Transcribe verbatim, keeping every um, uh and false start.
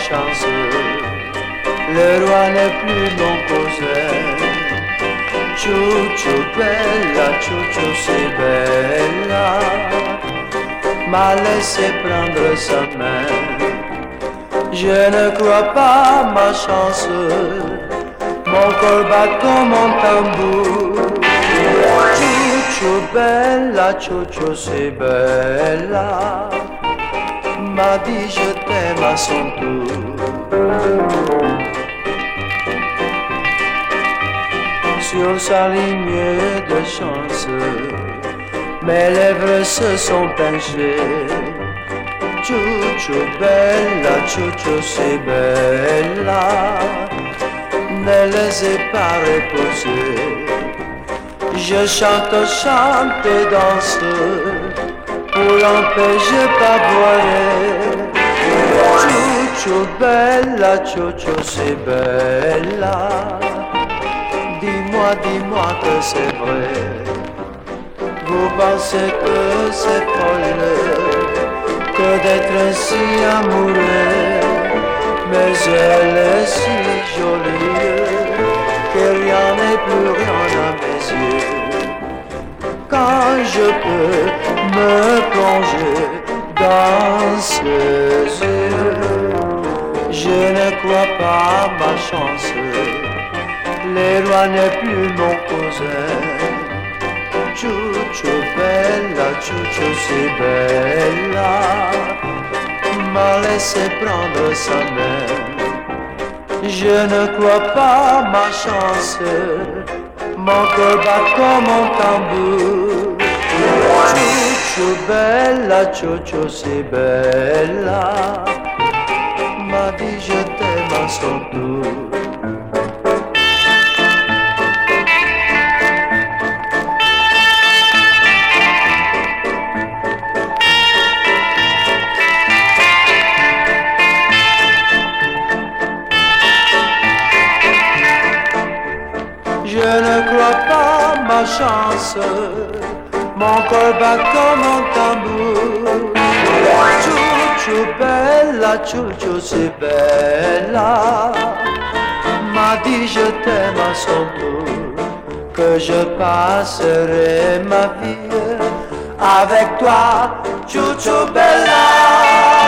chance, le roi n'est plus mon cousin. Ciuccio bella, ciuccio c'est bella, m'a laissé prendre sa main. Je ne crois pas ma chance, mon cœur bat comme un tambour. Ciuccio bella, ciuccio c'est bella, m'a dit je t'aime à son tour. Sur sa ligne de chance, mes lèvres se sont penchées. Ciuccio bella, ciuccio c'est bella, ne les ai pas reposées. Je chante, chante et danse pour l'empêcher pas boire. Ciuccio bella, ciuccio c'est bella, dis-moi, dis-moi que c'est vrai. Vous pensez que c'est folle que d'être ainsi amoureux, mais elle est si jolie que rien n'est plus rien à mes yeux. Quand je peux me plonger dans ses yeux, je ne crois pas ma chance, le roi n'est plus mon cousin. Ciuccio bella, ciuccio c'est bella, m'a laissé prendre sa main. Je ne crois pas ma chance, mon cœur bat comme un tambour. Ciuccio bella, ciuccio c'est bella, m'a dit je t'aime à son tour. Je ne crois pas ma chance, mon cœur bat comme un tambour. Ciuccio bella, ciuccio c'est bella, m'a dit je t'aime à son tour, que je passerai ma vie avec toi, ciuccio bella.